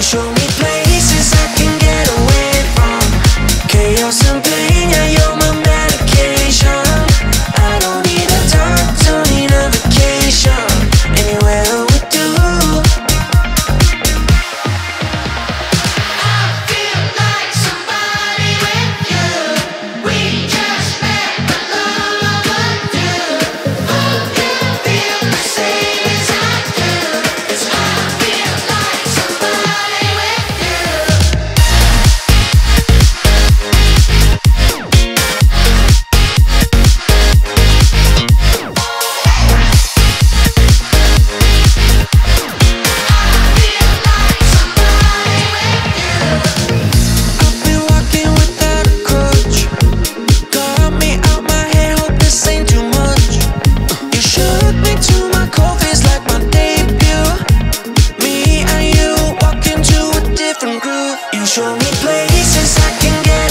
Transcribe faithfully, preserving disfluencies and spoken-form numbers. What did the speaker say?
show me places I can get away from chaos and pain. Yeah, you're my medication. I don't need a doctor, need a vacation. Anywhere with you. I feel like somebody with you. We just met, but love overdue. Hope you feel the same as I do. 'Cause I feel like somebody with you. I've been walking without a crutch. Got me out my head, hope this ain't too much. You shook me to my core, feels like my debut. Me and you walk into a different groove. You show me places I can get